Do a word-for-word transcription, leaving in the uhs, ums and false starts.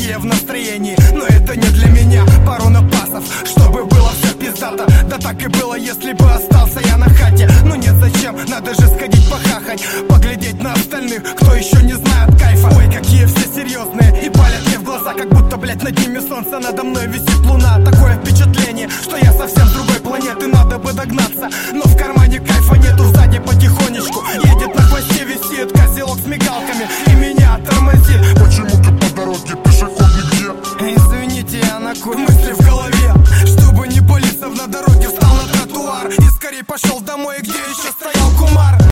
такие в настроении, но это не для меня. Пару напасов, чтобы было все пиздато. Да так и было, если бы остался я на хате. Но нет, зачем, надо же сходить похахать, поглядеть на остальных, кто еще не знает кайфа.